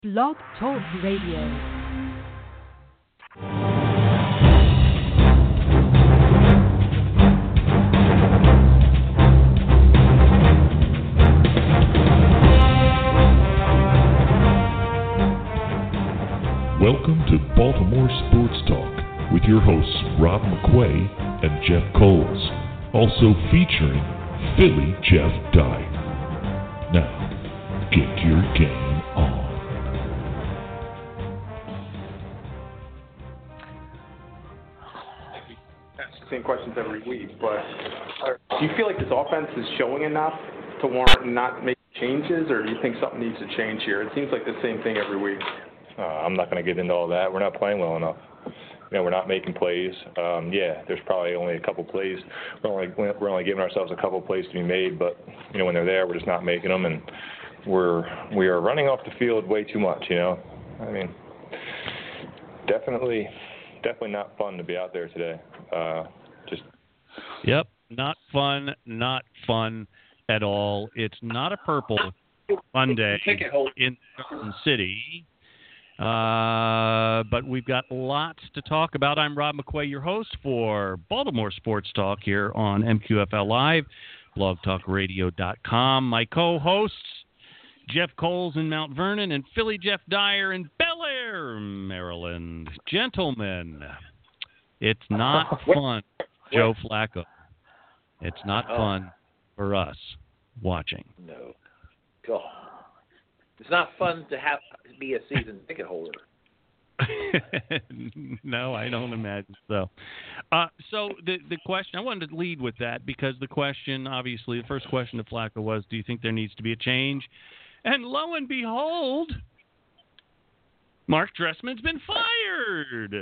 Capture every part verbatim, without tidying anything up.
Blog Talk Radio. Welcome to Baltimore Sports Talk with your hosts Rob McQuay and Jeff Coles, also featuring Philly Jeff Dyer. Now, get your game on. Ask the same questions every week, but do you feel like this offense is showing enough to warrant not making changes, or do you think something needs to change here? It seems like the same thing every week. Uh, I'm not going to get into all that. We're not playing well enough. You know, we're not making plays. Um, yeah, there's probably only a couple plays. We're only we're only giving ourselves a couple plays to be made, but you know, when they're there, we're just not making them, and we're we are running off the field way too much. You know, I mean, definitely, definitely not fun to be out there today. Uh, just. Yep, not fun, not fun at all. It's not a purple fun day in Garden City. Uh, but we've got lots to talk about. I'm Rob McQuay, your host for Baltimore Sports Talk here on M Q F L Live, blog talk radio dot com. My co-hosts, Jeff Coles in Mount Vernon and Philly Jeff Dyer in Bel Air, Maryland. Gentlemen, it's not fun, Joe Flacco. It's not fun for us watching. No. God. It's not fun to have to be a season ticket holder. No, I don't imagine so. Uh, so the the question, I wanted to lead with that because the question, obviously, the first question to Flacco was, do you think there needs to be a change? And lo and behold, Mark Trestman's been fired.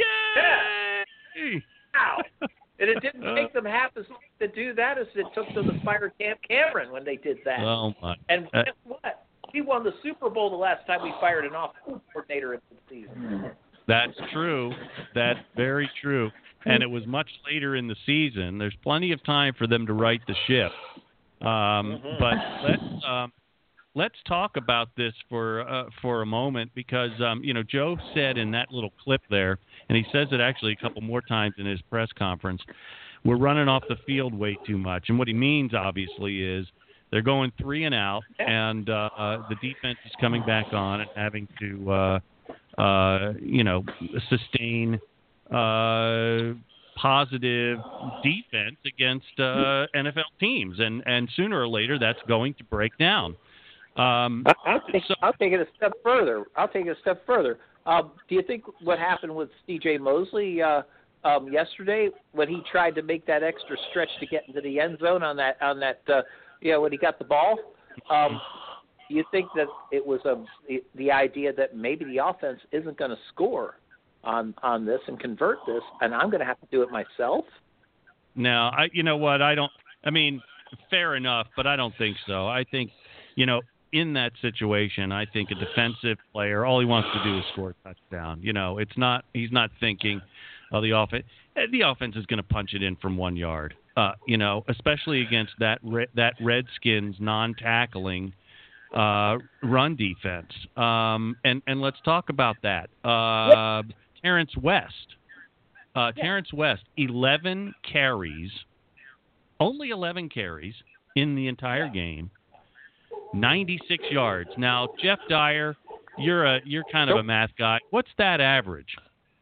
Yay! Yeah. Wow. And it didn't take them half as long to do that as it took them to fire Cam Cameron when they did that. Oh my! And uh, guess what? He won the Super Bowl the last time we fired an offensive coordinator in the season. That's true. That's very true. And it was much later in the season. There's plenty of time for them to right the ship. Um, mm-hmm. But let's um, let's talk about this for uh, for a moment because um, you know, Joe said in that little clip there, and he says it actually a couple more times in his press conference, we're running off the field way too much. And what he means, obviously, is they're going three and out, and uh, uh, the defense is coming back on and having to, uh, uh, you know, sustain uh, positive defense against uh, N F L teams, and, and sooner or later that's going to break down. Um, I'll, take, so, I'll take it a step further. I'll take it a step further. Um, do you think what happened with C J Mosley uh, um, yesterday when he tried to make that extra stretch to get into the end zone on that on that? Uh, Yeah, when he got the ball, um, you think that it was a, the, the idea that maybe the offense isn't going to score on on this and convert this, and I'm going to have to do it myself? No, I. You know what? I don't. I mean, fair enough, but I don't think so. I think, you know, in that situation, I think a defensive player, all he wants to do is score a touchdown. You know, it's not. He's not thinking, oh, the offense. The offense is going to punch it in from one yard. Uh, you know, especially against that Re- that Redskins non-tackling uh, run defense. Um, and, and let's talk about that. Uh, Terrence West. Uh, Terrence West, eleven carries, only eleven carries in the entire game, ninety-six yards. Now, Jeff Dyer, you're a you're kind of a math guy. What's that average?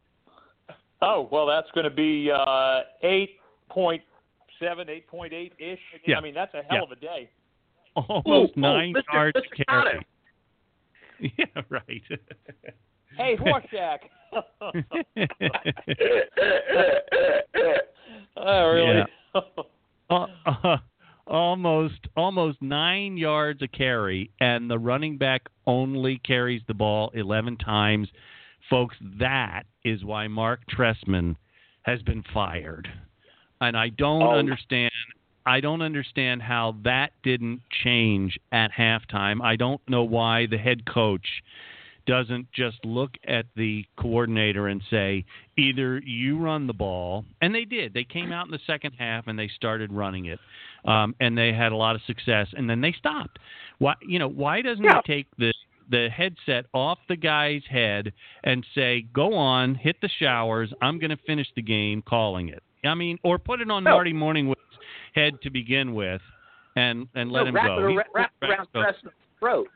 Oh, well, that's going to be uh, eight point seven, eight point eight ish. Yeah. I mean, that's a hell yeah. of a day. Almost ooh, nine ooh, yards Mister carry. Yeah, right. Hey, Horshack. Oh, really? Yeah. uh, uh, almost, almost nine yards a carry, and the running back only carries the ball eleven times. Folks, that is why Mark Trestman has been fired. And I don't oh. understand I don't understand how that didn't change at halftime. I don't know why the head coach doesn't just look at the coordinator and say, either you run the ball, and they did. They came out in the second half and they started running it, um, and they had a lot of success, and then they stopped. Why, you know, why doesn't yeah. he take the the headset off the guy's head and say, "Go on, hit the showers. I'm going to finish the game calling it." I mean, or put it on no. Marty Morningwood's head to begin with, and and let no, him wrap go. It, He, wrap it around so, Preston's throat.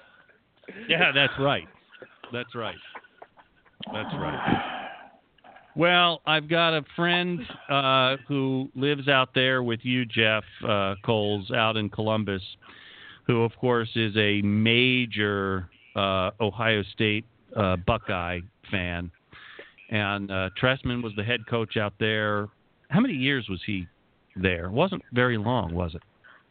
Yeah, that's right. That's right. That's right. Well, I've got a friend uh, who lives out there with you, Jeff uh, Coles, out in Columbus, who, of course, is a major uh, Ohio State uh, Buckeye fan. And uh, Trestman was the head coach out there. How many years was he there? It wasn't very long, was it?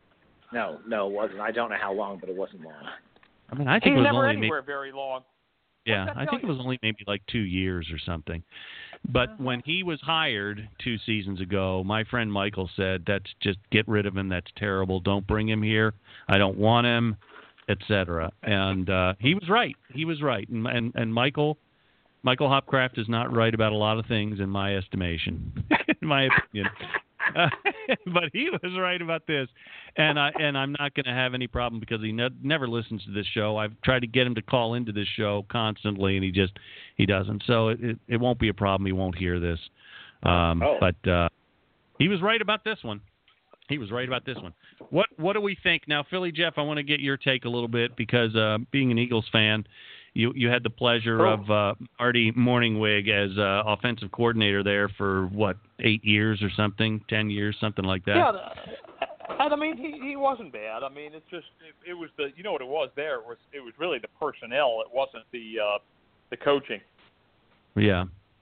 No, no, it wasn't. I don't know how long, but it wasn't long. I mean, I think He's it was never only anywhere maybe, very long. yeah, I think you? it was only maybe like two years or something. But when he was hired two seasons ago, my friend Michael said, "That's just get rid of him. That's terrible. Don't bring him here. I don't want him," et cetera. And uh, he was right. He was right. And and, and Michael Michael Hopcraft is not right about a lot of things in my estimation, in my opinion. Uh, but he was right about this, and I and I'm not going to have any problem because he ne- never listens to this show. I've tried to get him to call into this show constantly, and he just he doesn't. So it it, it won't be a problem. He won't hear this. Um, oh. But uh, he was right about this one. He was right about this one. What what do we think now, Philly Jeff? I want to get your take a little bit because uh, being an Eagles fan. You you had the pleasure oh. of uh, Marty Morningwig as uh, offensive coordinator there for, what, eight years or something, ten years, something like that? Yeah, and I mean, he, he wasn't bad. I mean, it's just, it, it was the, you know what it was there? It was, it was really the personnel. It wasn't the uh, the coaching. Yeah.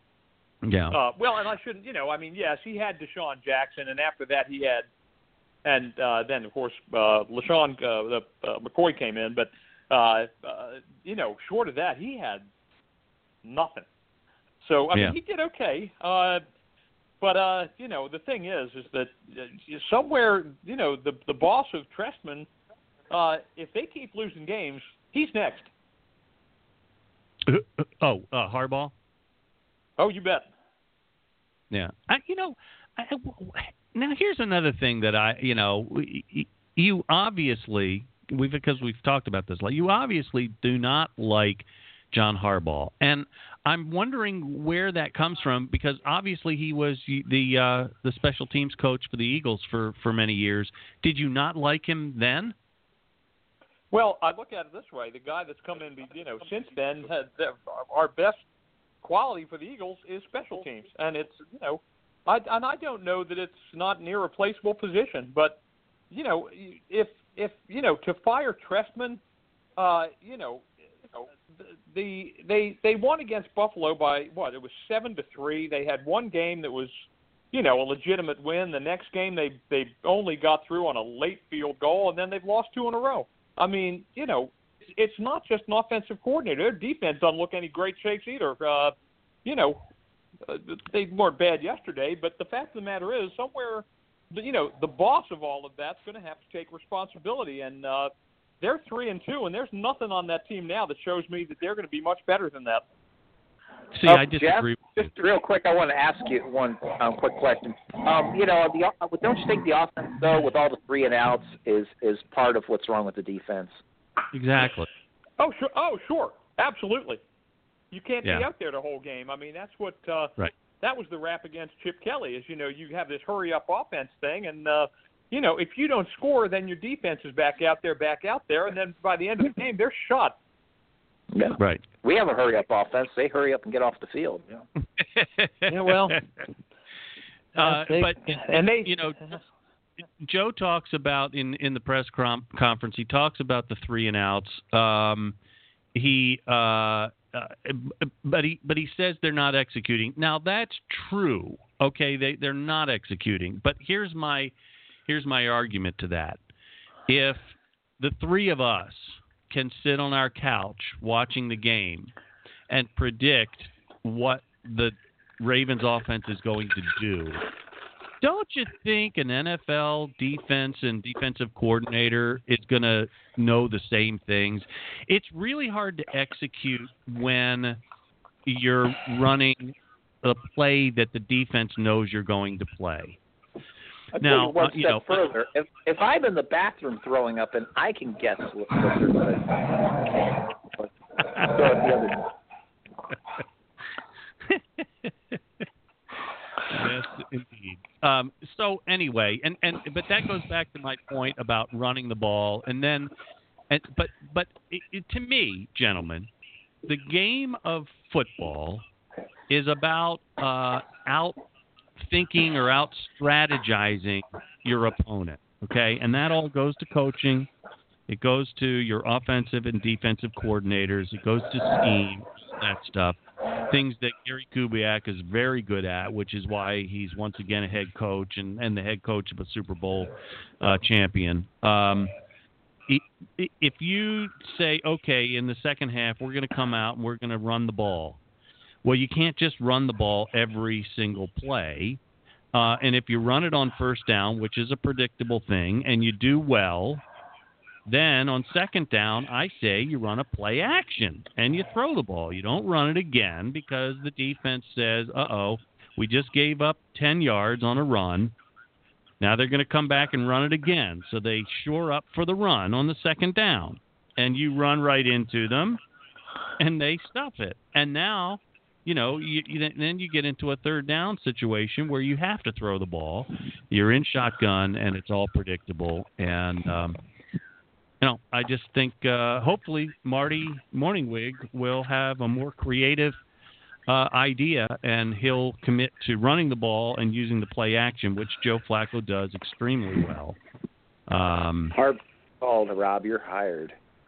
Yeah. Uh, well, and I shouldn't, you know, I mean, yes, he had Deshaun Jackson, and after that he had, and uh, then, of course, uh, LaShawn uh, uh, McCoy came in, but, Uh, uh, you know, short of that, he had nothing. So, I yeah. mean, he did okay. Uh, but, uh, you know, the thing is, is that uh, somewhere, you know, the the boss of Trestman, uh, if they keep losing games, he's next. Oh, uh, Harbaugh? Oh, you bet. Yeah. I, you know, I, now here's another thing that I, you know, you obviously... We because we've talked about this. Like, you obviously do not like John Harbaugh, and I'm wondering where that comes from. Because obviously he was the uh, the special teams coach for the Eagles for, for many years. Did you not like him then? Well, I look at it this way: the guy that's come in, you know, since then, had, our best quality for the Eagles is special teams, and it's you know, I, and I don't know that it's not an irreplaceable position, but you know, if If you know to fire Trestman, uh, you know, you know the they they won against Buffalo by what? It was seven to three. They had one game that was, you know, a legitimate win. The next game they they only got through on a late field goal, and then they've lost two in a row. I mean, you know, it's not just an offensive coordinator. Their defense doesn't look any great shakes either. Uh, you know, they weren't bad yesterday, but the fact of the matter is, somewhere. You know, the boss of all of that's going to have to take responsibility, and uh, they're three and two, and there's nothing on that team now that shows me that they're going to be much better than that. See, uh, I disagree. Jeff, just real quick, I want to ask you one um, quick question. Um, you know, the, don't you think the offense, though, with all the three and outs, is is part of what's wrong with the defense? Exactly. Oh, sure. Oh, sure. Absolutely. You can't yeah. be out there the whole game. I mean, that's what. Uh, right. That was the rap against Chip Kelly, is, you know, you have this hurry-up offense thing, and, uh, you know, if you don't score, then your defense is back out there, back out there, and then by the end of the game, they're shot. Yeah. Right. We have a hurry-up offense. They hurry up and get off the field. Yeah, yeah well. uh, they, but, and they, you know, Joe talks about, in, in the press com- conference, he talks about the three and outs. Um, he... Uh, Uh, but he but he says they're not executing. Now that's true. Okay, they they're not executing. But here's my here's my argument to that. If the three of us can sit on our couch watching the game and predict what the Ravens offense is going to do, don't you think an N F L defense and defensive coordinator is going to know the same things? It's really hard to execute when you're running a play that the defense knows you're going to play. I'll now, tell you one uh, you step know, further. If if I'm in the bathroom throwing up and I can guess what, what they're going to saw it the other day. Yes, indeed. Um, so anyway, and, and but that goes back to my point about running the ball, and then, and but but it, it, to me, gentlemen, the game of football is about uh, out thinking or out strategizing your opponent. Okay, and that all goes to coaching. It goes to your offensive and defensive coordinators. It goes to scheme, that stuff. Things that Gary Kubiak is very good at, which is why he's once again a head coach and, and the head coach of a Super Bowl uh, champion. Um, if you say, okay, in the second half, we're going to come out and we're going to run the ball. Well, you can't just run the ball every single play. Uh, and if you run it on first down, which is a predictable thing, and you do well, then on second down, I say you run a play action and you throw the ball. You don't run it again because the defense says, uh-oh, we just gave up ten yards on a run. Now they're going to come back and run it again. So they shore up for the run on the second down. And you run right into them, and they stuff it. And now, you know, you, you, then you get into a third down situation where you have to throw the ball. You're in shotgun, and it's all predictable. And, um, you know, I just think uh, hopefully Marty Morningwig will have a more creative uh, idea, and he'll commit to running the ball and using the play action, which Joe Flacco does extremely well. Um, Hard call, Rob. You're hired.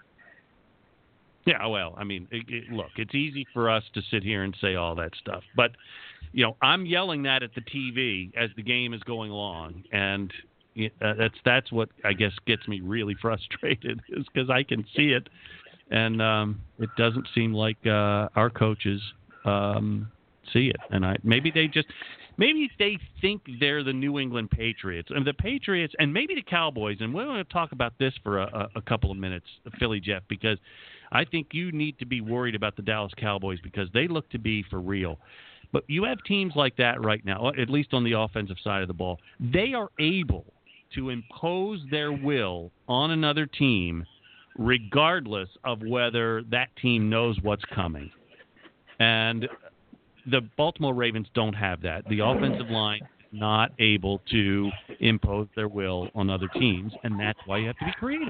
Yeah, well, I mean, it, it, look, it's easy for us to sit here and say all that stuff, but you know, I'm yelling that at the T V as the game is going along, and uh, that's that's what I guess gets me really frustrated, is because I can see it, and um, it doesn't seem like uh, our coaches um, see it, and I maybe they just maybe they think they're the New England Patriots, and the Patriots, and maybe the Cowboys, and we're going to talk about this for a, a couple of minutes, Philly Jeff, because I think you need to be worried about the Dallas Cowboys because they look to be for real. But you have teams like that right now, at least on the offensive side of the ball. They are able to impose their will on another team regardless of whether that team knows what's coming. And the Baltimore Ravens don't have that. The offensive line is not able to impose their will on other teams, and that's why you have to be creative.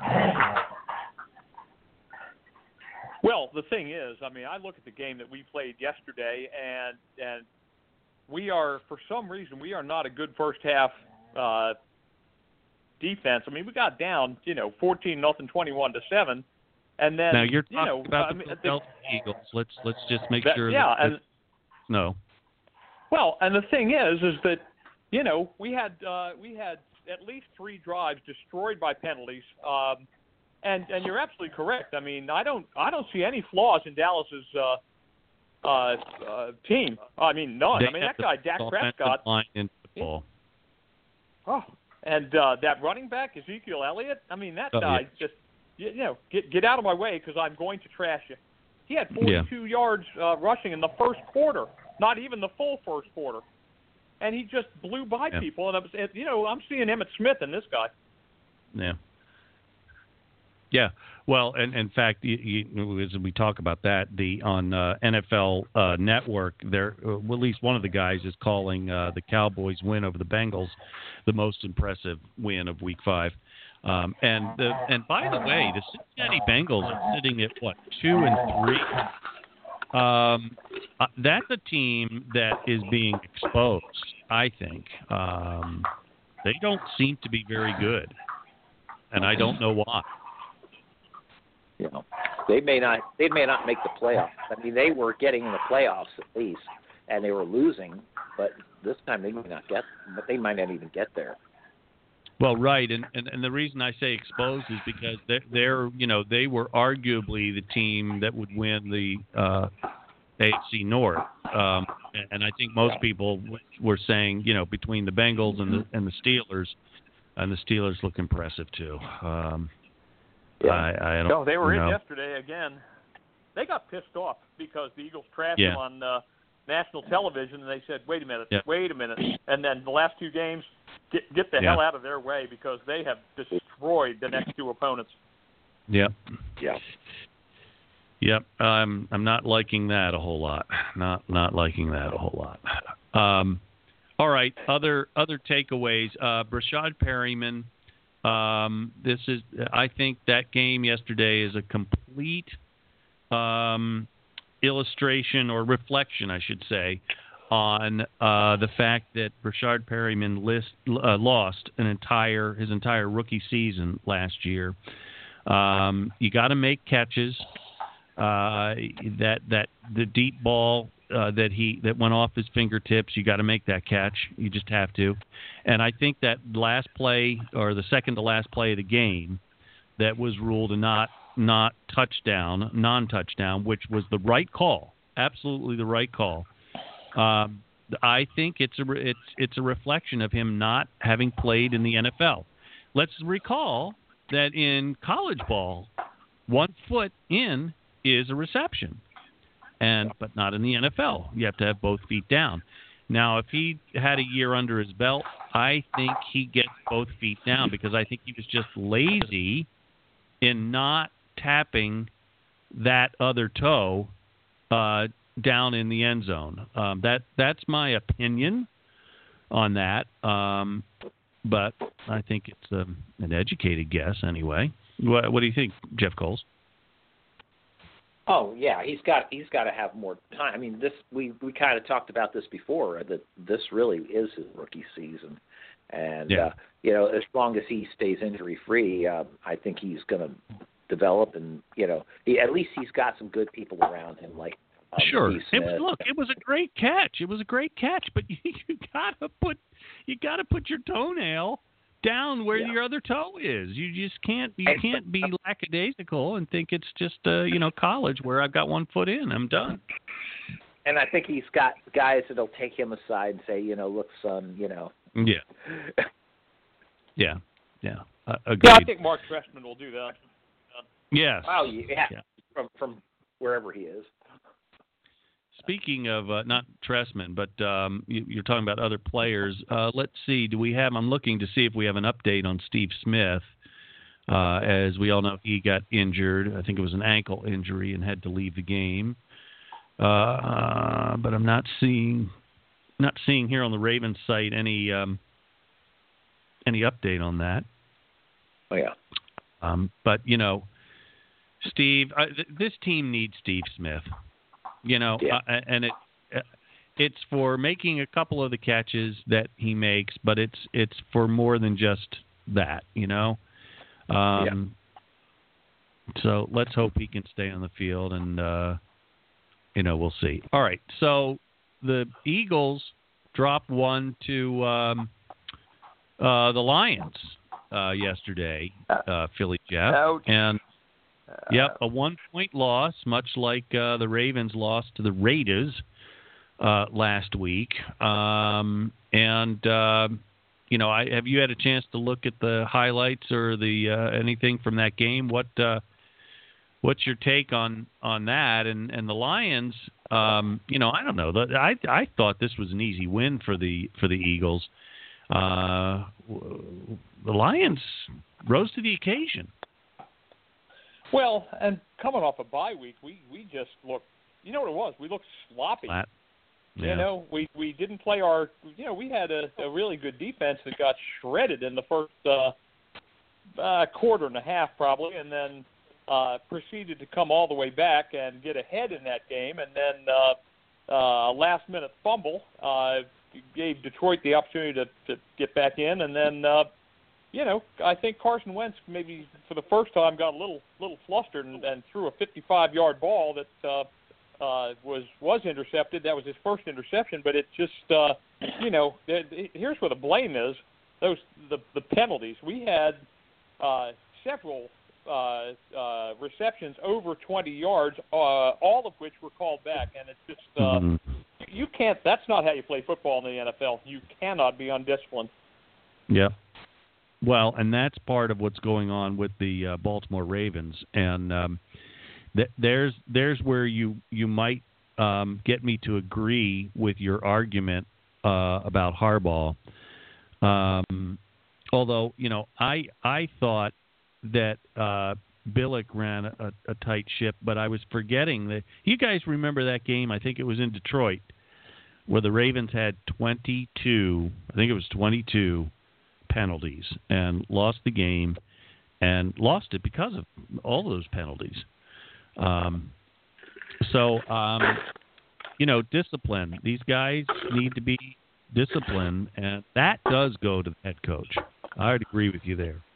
Well, the thing is, I mean, I look at the game that we played yesterday, and and we are, for some reason, we are not a good first half uh, defense. I mean, we got down, you know, fourteen nothing, twenty-one to seven, and then now you're talking you know, about I the mean, Philadelphia Eagles. Let's let's just make that, sure. Yeah, that, and that, no. Well, and the thing is, is that you know we had uh, we had at least three drives destroyed by penalties. Um, And and you're absolutely correct. I mean, I don't I don't see any flaws in Dallas's uh, uh, uh, team. I mean, none. They I mean, have that guy, the Dak offensive Prescott. line in football. Oh, and uh, that running back, Ezekiel Elliott. I mean, that Oh, guy yeah. just you, you know get get out of my way because I'm going to trash you. He had forty-two yeah. yards uh, rushing in the first quarter, not even the full first quarter, and he just blew by yeah. people. And it was, it, you know, I'm seeing Emmitt Smith in this guy. Yeah. Yeah, well, and in fact, you, you, as we talk about that, the on uh, N F L uh, Network, there uh, well, at least one of the guys is calling uh, the Cowboys' win over the Bengals the most impressive win of Week Five. Um, and the, and by the way, the Cincinnati Bengals are sitting at what two and three. Um, uh, that's a team that is being exposed. I think um, they don't seem to be very good, and I don't know why. You know, they may not they may not make the playoffs. I mean, they were getting in the playoffs at least, and they were losing. But this time they may not get, but they might not even get there. Well, right, and, and and the reason I say exposed is because they're, they're you know they were arguably the team that would win the uh, A F C North, um, and I think most people were saying you know between the Bengals and the and the Steelers, and the Steelers look impressive too. Um, Yeah. I, I don't No, they were you know. in yesterday again. They got pissed off because the Eagles trashed Yeah. them on uh, national television, and they said, "Wait a minute, Yeah. wait a minute." And then the last two games, get get the Yeah. hell out of their way because they have destroyed the next two opponents. Yep. Yeah. Yep, I'm I'm not liking that a whole lot. Not not liking that a whole lot. Um, all right, other other takeaways. Uh, Breshad Perryman. Um, this is I think that game yesterday is a complete um, illustration or reflection, I should say, on uh, the fact that Breshad Perryman list, uh, lost an entire his entire rookie season last year. Um, you got to make catches. Uh, that that the deep ball uh, that he that went off his fingertips, you got to make that catch. You just have to. And I think that last play or the second to last play of the game that was ruled a not not touchdown, non-touchdown, which was the right call, absolutely the right call. Um, I think it's a it's it's a reflection of him not having played in the N F L. Let's recall that in college ball, one foot in is a reception, and but not in the N F L. You have to have both feet down. Now, if he had a year under his belt, I think he gets both feet down because I think he was just lazy in not tapping that other toe uh, down in the end zone. Um, that that's my opinion on that, um, but I think it's um, an educated guess anyway. What, what do you think, Jeff Coles? Oh yeah, he's got he's got to have more time. I mean, this we, we kind of talked about this before that this really is his rookie season, and yeah. uh, you know, as long as he stays injury free, uh, I think he's going to develop, and you know, he, at least he's got some good people around him, like um, sure. Steve It Smith. was, look, it was a great catch. It was a great catch, but you, you gotta put you gotta put your toenail down where yeah. your other toe is. You just can't you can't be lackadaisical and think it's just uh, you know college where I've got one foot in, I'm done. And I think he's got guys that'll take him aside and say, you know, look, son, you know. Yeah. Yeah. Yeah. Uh, agreed. Yeah, I think Mark Trestman will do that. Yes. Oh yeah. yeah. From from wherever he is. Speaking of uh, not Trestman, but um, you, you're talking about other players. Uh, let's see. Do we have? I'm looking to see if we have an update on Steve Smith. Uh, as we all know, he got injured. I think it was an ankle injury and had to leave the game. Uh, but I'm not seeing not seeing here on the Ravens site any um, any update on that. Oh yeah. Um, but you know, Steve, I, th- this team needs Steve Smith. You know, yeah. uh, and it uh, it's for making a couple of the catches that he makes, but it's it's for more than just that. You know. Um, yeah. So let's hope he can stay on the field, and uh, you know, we'll see. All right. So the Eagles dropped one to um, uh, the Lions uh, yesterday, uh, Philly Jeff, Ouch. and. Yep, a one-point loss, much like uh, the Ravens lost to the Raiders uh, last week. Um, and uh, you know, I, have you had a chance to look at the highlights or the uh, anything from that game? What uh, what's your take on, on that? And and the Lions, um, you know, I don't know. The, I I thought this was an easy win for the for the Eagles. Uh, the Lions rose to the occasion. Well, and coming off a bye week, we, we just looked, you know what it was? We looked sloppy. Flat. Yeah. You know, we, we didn't play our, you know, we had a, a really good defense that got shredded in the first uh, uh, quarter and a half probably, and then uh, proceeded to come all the way back and get ahead in that game. And then uh, uh, a last-minute fumble uh, gave Detroit the opportunity to, to get back in, and then uh, you know, I think Carson Wentz maybe for the first time got a little little flustered and, and threw a fifty-five-yard ball that uh, uh, was was intercepted. That was his first interception, but it just uh, you know, it, it, here's where the blame is: those the the penalties. We had uh, several uh, uh, receptions over twenty yards, uh, all of which were called back, and it's just uh, Mm-hmm. you can't. That's not how you play football in the N F L. You cannot be undisciplined. Yeah. Well, and that's part of what's going on with the uh, Baltimore Ravens, and um, th- there's there's where you you might um, get me to agree with your argument uh, about Harbaugh. Um, although you know, I I thought that uh, Billick ran a, a tight ship, but I was forgetting that. You guys remember that game? I think it was in Detroit, where the Ravens had twenty-two. I think it was twenty-two penalties and lost the game, and lost it because of all those penalties. Um, so, um, you know, discipline. These guys need to be disciplined, and that does go to the head coach. I would agree with you there.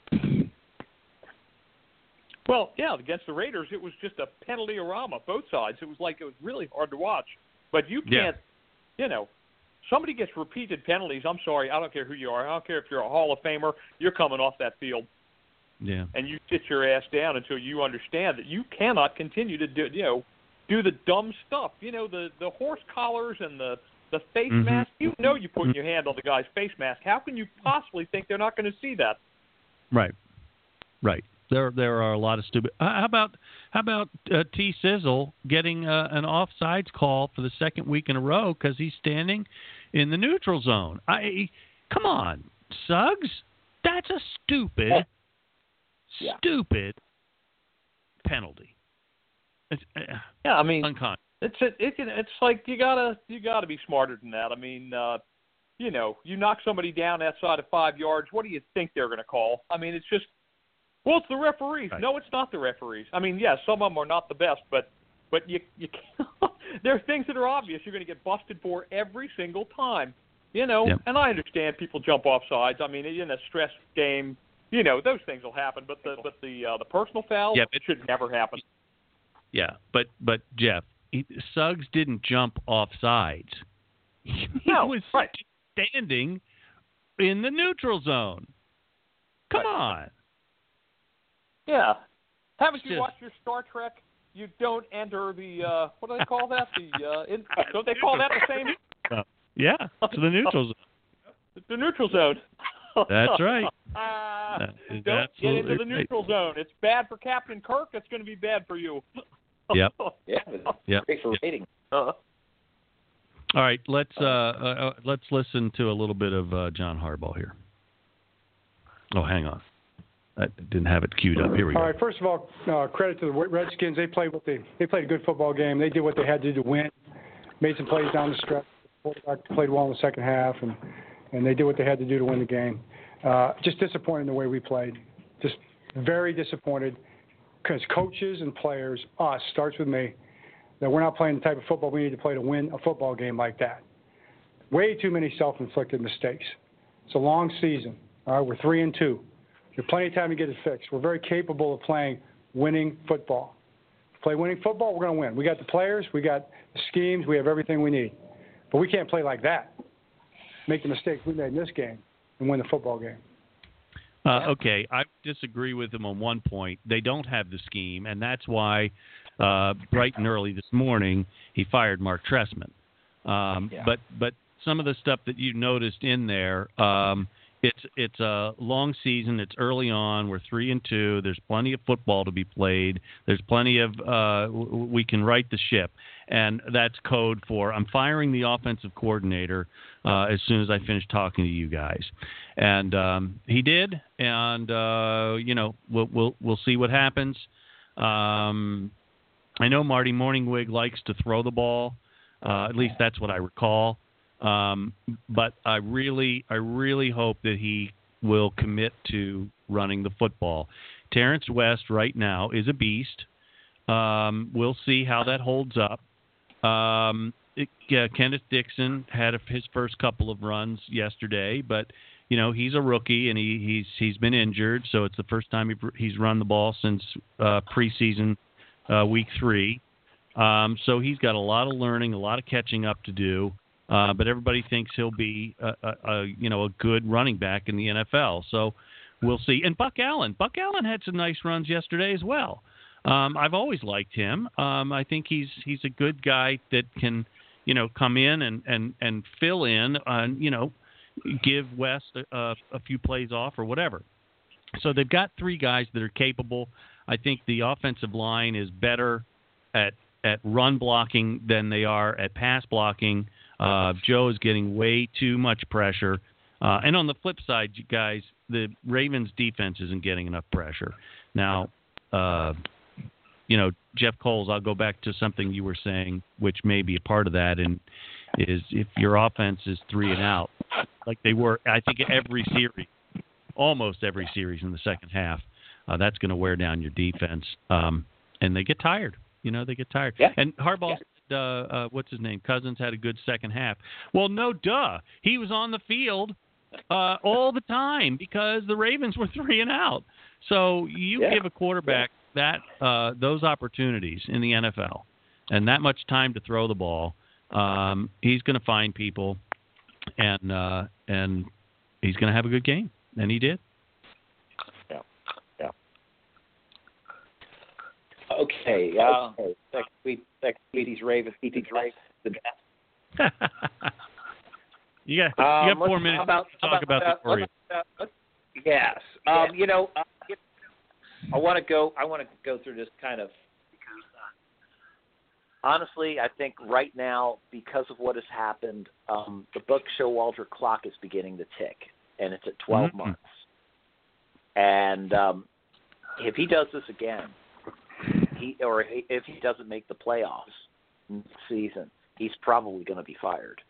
Well, yeah, against the Raiders, it was just a penalty-orama, both sides. It was like it was really hard to watch. But you can't, yeah. you know, somebody gets repeated penalties. I'm sorry, I don't care who you are. I don't care if you're a Hall of Famer. You're coming off that field. Yeah. And you sit your ass down until you understand that you cannot continue to do, you know, do the dumb stuff. You know, the, the horse collars and the, the face mm-hmm. mask. You know you're putting your hand on the guy's face mask. How can you possibly think they're not going to see that? Right. Right. There, there are a lot of stupid. How about, how about uh, T. Sizzle getting uh, an offsides call for the second week in a row because he's standing in the neutral zone? I, come on, Suggs. That's a stupid, yeah. stupid penalty. It's, uh, yeah, I mean, unconscious. It's it, it can, it's like you gotta you gotta be smarter than that. I mean, uh, you know, you knock somebody down outside of five yards. What do you think they're going to call? I mean, it's just. Well, it's the referees. Right. No, it's not the referees. I mean, yes, some of them are not the best, but but you you can't, there are things that are obvious you're going to get busted for every single time. You know, yep. and I understand people jump off sides. I mean, in a stress game, you know, those things will happen. But the but the uh, the personal foul yep, it should never happen. Yeah, but but Jeff, he, Suggs didn't jump off sides. He no, was right. standing in the neutral zone. Come right. on. Yeah. Haven't you Just, watched your Star Trek? You don't enter the, uh, what do they call that? The uh, in, Don't they call that the same? Uh, yeah, to the neutral zone. The neutral zone. That's right. uh, That is don't get into the right. neutral zone. It's bad for Captain Kirk. It's going to be bad for you. Yep. Yeah, yep. great for rating. Uh-huh. All right, let's uh, uh, let's listen to a little bit of uh, John Harbaugh here. Oh, hang on. I didn't have it queued up. Here we go. All right. First of all, uh, credit to the Redskins. They played what they they played a good football game. They did what they had to do to win. Made some plays down the stretch. The quarterback played well in the second half, and and they did what they had to do to win the game. Uh, just disappointed in the way we played. Just very disappointed because coaches and players, us, starts with me, that we're not playing the type of football we need to play to win a football game like that. Way too many self-inflicted mistakes. It's a long season. All right, we're three and two. There's plenty of time to get it fixed. We're very capable of playing winning football. Play winning football, we're going to win. We got the players, we got the schemes, we have everything we need. But we can't play like that. Make the mistakes we made in this game and win the football game. Uh, okay, I disagree with him on one point. They don't have the scheme, and that's why uh, bright and early this morning he fired Mark Trestman. Um, yeah. But but some of the stuff that you noticed in there, um, it's it's a long season. It's early on. We're three and two. There's plenty of football to be played. There's plenty of uh, w- we can right the ship, and that's code for I'm firing the offensive coordinator uh, as soon as I finish talking to you guys. And um, he did, and uh, you know we'll we'll we'll see what happens. Um, I know Marty Morningwig likes to throw the ball. Uh, at least that's what I recall. Um, but I really, I really hope that he will commit to running the football. Terrence West right now is a beast. Um, we'll see how that holds up. Um, it, uh, Kenneth Dixon had a, his first couple of runs yesterday, but you know he's a rookie and he, he's he's been injured, so it's the first time he, he's run the ball since uh, preseason uh, week three. Um, so he's got a lot of learning, a lot of catching up to do. Uh, but everybody thinks he'll be, a, a, a, you know, a good running back in the N F L. So we'll see. And Buck Allen, Buck Allen had some nice runs yesterday as well. Um, I've always liked him. Um, I think he's he's a good guy that can, you know, come in and and, and fill in, and you know, give West a, a few plays off or whatever. So they've got three guys that are capable. I think the offensive line is better at at run blocking than they are at pass blocking. Uh, Joe is getting way too much pressure. Uh, and on the flip side, you guys, the Ravens defense isn't getting enough pressure. Now, uh, you know, Jeff Coles, I'll go back to something you were saying, which may be a part of that, and is if your offense is three and out, like they were, I think every series, almost every series in the second half, uh, that's going to wear down your defense, um, and they get tired. You know, they get tired. Yeah. And Harbaugh, Yeah. uh, uh, what's his name? Cousins had a good second half. Well, no, duh. He was on the field uh, all the time because the Ravens were three and out. So you Yeah. give a quarterback that uh, those opportunities in the N F L and that much time to throw the ball, um, he's going to find people, and uh, and he's going to have a good game, and he did. Yeah, yeah. Okay, uh, next week, next week, he's Ravens, he's Ravens, the best. you got Um, you got four let's- minutes how about, to talk how about, about the Orioles. uh, let's- uh, let's- Yes. Um, you know, uh, I want to go. I want to go through this kind of because, uh, honestly, I think right now, because of what has happened, um, the Buck Showalter clock is beginning to tick, and it's at twelve Mm-hmm. months. And um, if he does this again, he or if he doesn't make the playoffs next season, he's probably going to be fired.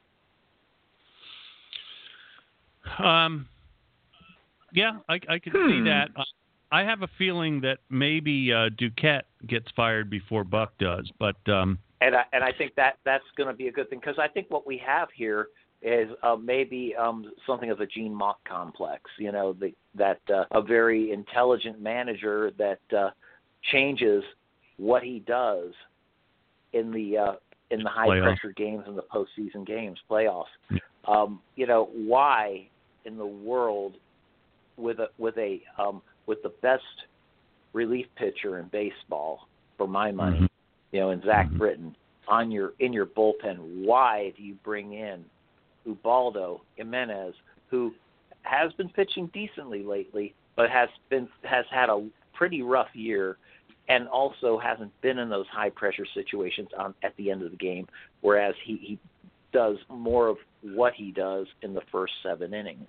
Um. Yeah, I, I could Hmm. see that. Uh, I have a feeling that maybe uh, Duquette gets fired before Buck does, but um, And I, and I think that that's going to be a good thing because I think what we have here is uh, maybe um, something of a Gene Mock complex. You know, the, that uh, a very intelligent manager that uh, changes what he does in the uh, in the high Playoff. pressure games and the postseason games, playoffs. Um, you know, why in the world with a with a um, with the best relief pitcher in baseball, for my money, Mhm. you know, in Zach Mhm. Britton, on your in your bullpen, why do you bring in Ubaldo Jimenez, who has been pitching decently lately, but has been has had a pretty rough year, and also hasn't been in those high pressure situations on at the end of the game, whereas he, he does more of what he does in the first seven innings.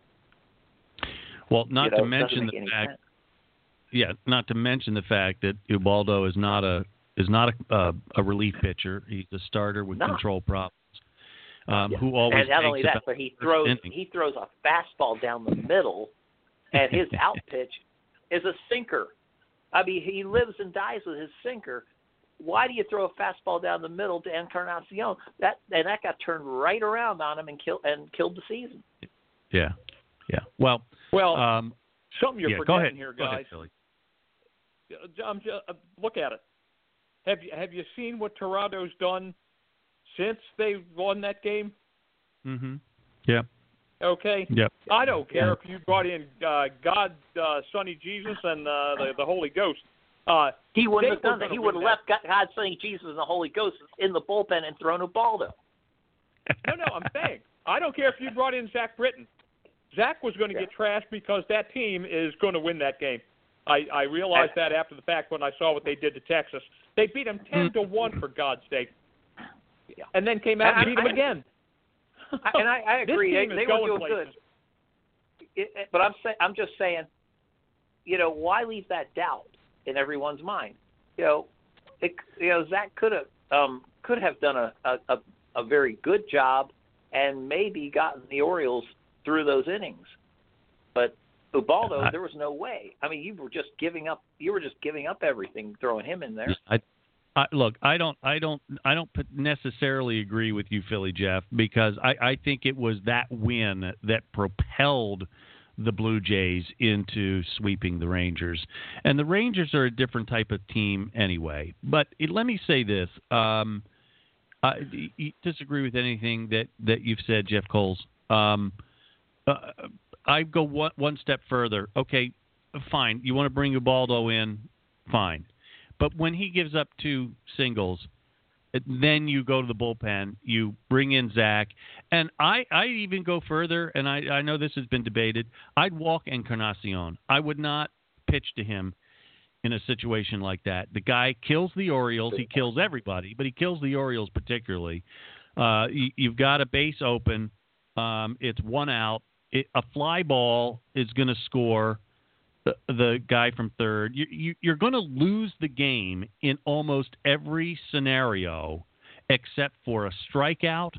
Well, not You know, to it mention doesn't the make any fact, sense. yeah, not to mention the fact that Ubaldo is not a is not a uh, a relief pitcher. He's a starter with No. control problems. Um, Yeah. Who always and not takes only that, about but he the first throws inning. he throws a fastball down the middle, and his out pitch is a sinker. I mean, he lives and dies with his sinker. Why do you throw a fastball down the middle to Encarnacion? That and that got turned right around on him and killed and killed the season. Yeah, yeah. Well, Well, um, something you're yeah. Go forgetting ahead, here, Go ahead, guys. Billy. I'm just, uh, look at it. Have you have you seen what Toronto's done since they won that game? Mm-hmm. Yeah. Okay. Yep. I don't care Yeah. if you brought in uh, God, uh, Sonny Jesus, and uh, the the Holy Ghost. Uh, He wouldn't they have done were that. He gonna would have win left God, God, Sonny Jesus, and the Holy Ghost in the bullpen and thrown Ubaldo. No, no, I'm saying I don't care if you brought in Zach Britton. Zach was going to Yeah. get trashed because that team is going to win that game. I, I realized that after the fact when I saw what they did to Texas. They beat them ten to one for God's sake, Yeah. and then came out and I- beat them I- again. I- and I, I This agree. team They, is they going were doing places. good. It, it- but I'm say, I'm just saying, you know, why leave that doubt in everyone's mind? You know, it, you know, Zach could have um, could have done a, a, a, a very good job and maybe gotten the Orioles through those innings. But Ubaldo, I- there was no way. I mean, you were just giving up. You were just giving up everything, throwing him in there. I, I, look, I don't, I don't, I don't necessarily agree with you, Philly Jeff, because I, I think it was that win that propelled the Blue Jays into sweeping the Rangers, and the Rangers are a different type of team anyway. But it, let me say this: um, I you disagree with anything that, that you've said, Jeff Coles. Um, uh, I go one, one step further. Okay, fine. You want to bring Ubaldo in, fine. But when he gives up two singles, then you go to the bullpen, you bring in Zach. And I, I even go further, and I, I know this has been debated. I'd walk Encarnacion. I would not pitch to him in a situation like that. The guy kills the Orioles. He kills everybody, but he kills the Orioles particularly. Uh, you, you've got a base open. Um, it's one out. It, a fly ball is going to score the, the guy from third. You, you, you're going to lose the game in almost every scenario except for a strikeout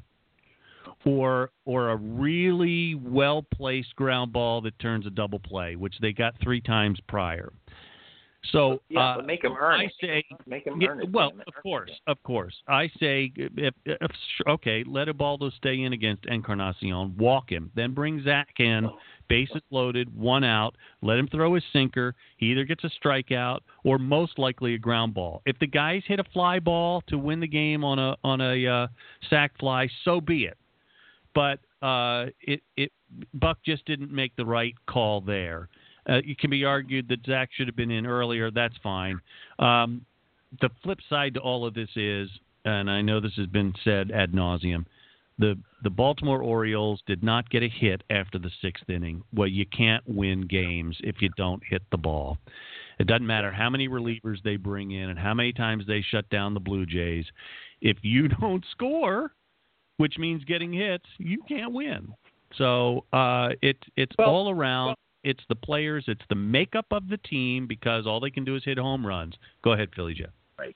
or or a really well-placed ground ball that turns a double play, which they got three times prior. So yeah, uh, but make them earn I it. say, make them yeah, earn it. well, Make 'em of earn course, it. of course. I say, if, if, okay, let Ubaldo stay in against Encarnacion, walk him, then bring Zach in, bases loaded, one out, let him throw his sinker. He either gets a strikeout or most likely a ground ball. If the guys hit a fly ball to win the game on a on a uh, sac fly, so be it. But uh, it it Buck just didn't make the right call there. Uh, it can be argued that Zach should have been in earlier. That's fine. Um, the flip side to all of this is, and I know this has been said ad nauseum, the the Baltimore Orioles did not get a hit after the sixth inning. Well, you can't win games if you don't hit the ball. It doesn't matter how many relievers they bring in and how many times they shut down the Blue Jays. If you don't score, which means getting hits, you can't win. So uh, it, it's well, all around. Well, it's the players. It's the makeup of the team because all they can do is hit home runs. Go ahead, Philly Jeff. Right.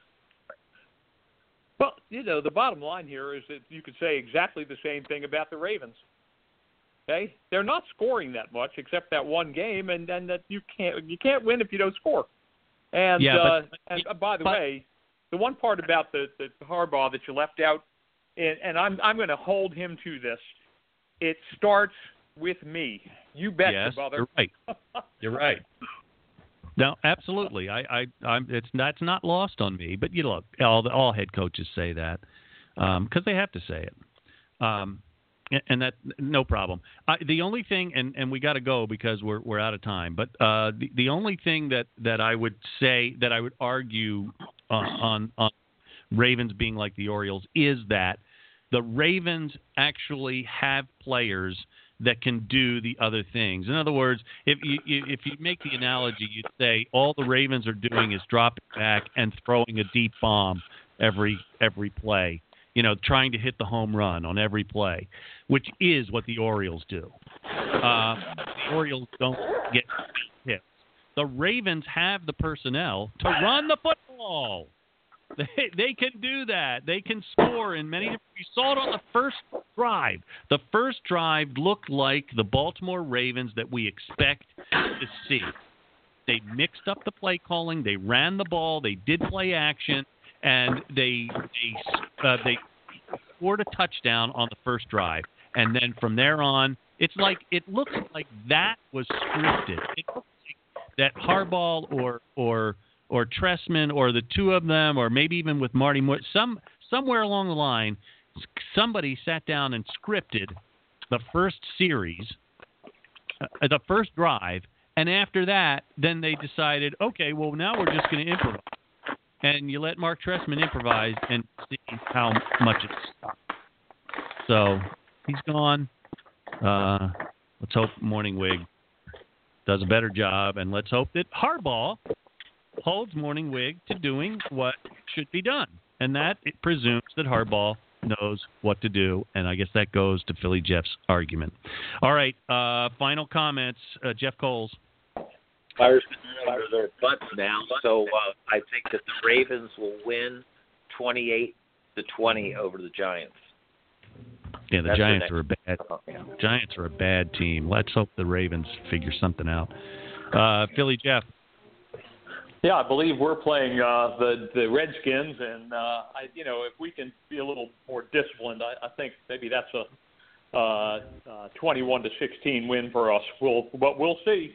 Well, you know, the bottom line here is that you could say exactly the same thing about the Ravens. Okay, they're not scoring that much except that one game, and then that you can't you can't win if you don't score. And yeah, uh, but, and uh, by the but, way, the one part about the, the Harbaugh that you left out, and, and I'm I'm going to hold him to this. It starts with me. You betcha, yes, brother. You're right. You're right. No, absolutely. I, I, I'm. It's that's not lost on me. But you look, all the, all head coaches say that because um, they have to say it, um, and, and that no problem. I, the only thing, and, and we got to go because we're we're out of time. But uh, the the only thing that, that I would say that I would argue on, on on Ravens being like the Orioles is that the Ravens actually have players that can do the other things. In other words, if you if you make the analogy, you'd say all the Ravens are doing is dropping back and throwing a deep bomb every every play. You know, trying to hit the home run on every play, which is what the Orioles do. Uh, the Orioles don't get hits. The Ravens have the personnel to run the football. They, they can do that. They can score in many different. We saw it on the first drive. The first drive looked like the Baltimore Ravens that we expect to see. They mixed up the play calling. They ran the ball. They did play action, and they they uh, they scored a touchdown on the first drive. And then from there on, it's like it looks like that was scripted. It looks like that Harbaugh or or or Trestman or the two of them, or maybe even with Marty Moore, some somewhere along the line, somebody sat down and scripted the first series, uh, the first drive, and after that, then they decided, okay, well, now we're just going to improvise. And you let Mark Trestman improvise and see how much it's stopped. So he's gone. Uh, let's hope Morningwig does a better job, and let's hope that Harbaugh holds Morningwig to doing what should be done, and that it presumes that Harbaugh knows what to do, and I guess that goes to Philly Jeff's argument. All right, uh, final comments, uh, Jeff Coles. Fire's been under their butts now, so uh, I think that the Ravens will win twenty-eight to twenty over the Giants. Yeah, the That's Giants the are a bad. Oh, yeah. Giants are a bad team. Let's hope the Ravens figure something out. Uh, Philly Jeff. Yeah, I believe we're playing uh, the the Redskins, and uh, I, you know, if we can be a little more disciplined, I, I think maybe that's a uh, uh, twenty-one to sixteen win for us. We'll, but we'll see.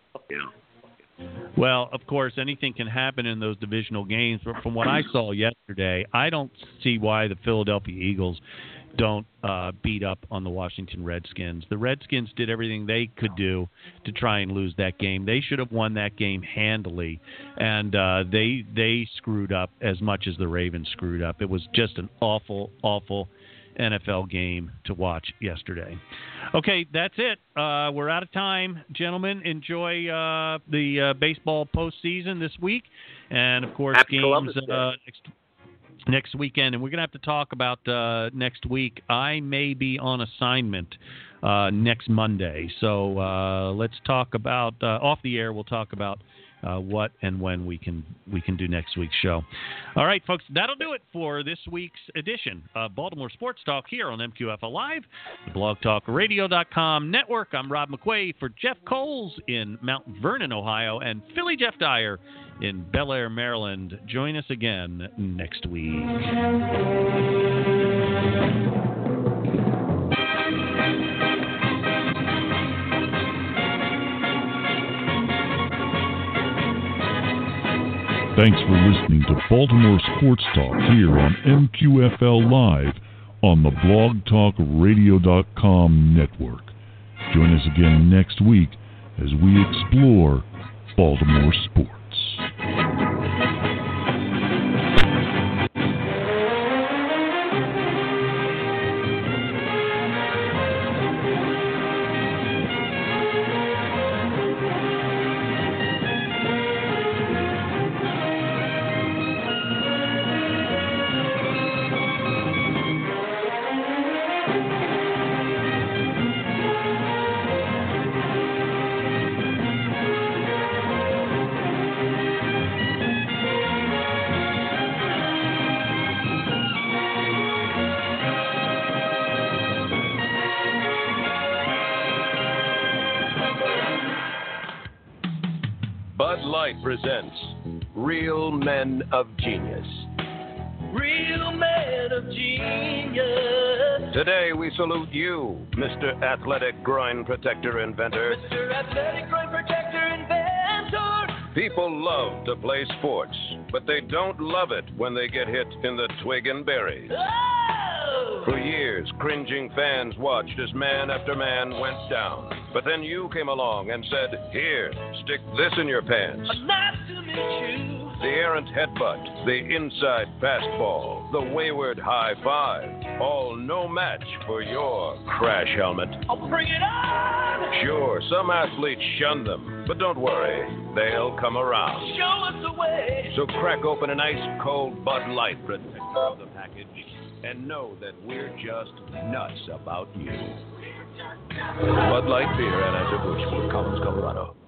Yeah. Well, of course, anything can happen in those divisional games. But from what I saw yesterday, I don't see why the Philadelphia Eagles don't uh, beat up on the Washington Redskins. The Redskins did everything they could do to try and lose that game. They should have won that game handily, and uh, they they screwed up as much as the Ravens screwed up. It was just an awful, awful N F L game to watch yesterday. Okay, that's it. Uh, we're out of time, gentlemen. Enjoy uh, the uh, baseball postseason this week, and of course, Happy games. Columbus Day. Uh, next next weekend, and we're going to have to talk about uh, next week. I may be on assignment uh, next Monday, so uh, let's talk about uh, off the air. We'll talk about uh, what and when we can we can do next week's show. All right, folks, that'll do it for this week's edition of Baltimore Sports Talk here on M Q F L Live, the blog talk radio dot com network. I'm Rob McQuay for Jeff Coles in Mount Vernon, Ohio, and Philly Jeff Dyer in Bel Air, Maryland. Join us again next week. Thanks for listening to Baltimore Sports Talk here on M Q F L Live on the blog talk radio dot com network. Join us again next week as we explore Baltimore sports. Bud Light presents Real Men of Genius. Real Men of Genius. Today we salute you, Mister Athletic Groin Protector Inventor. Mister Athletic Groin Protector Inventor. People love to play sports, but they don't love it when they get hit in the twig and berries. Oh! For years, cringing fans watched as man after man went down. But then you came along and said, here, stick this in your pants. Nice to meet you. The errant headbutt, the inside fastball, the wayward high five, all no match for your crash helmet. I'll bring it on! Sure, some athletes shun them, but don't worry, they'll come around. Show us the way. So crack open an ice-cold Bud Light protector of the package and know that we're just nuts about you. Bud Light Beer, Anheuser-Busch, Fort Collins, Colorado.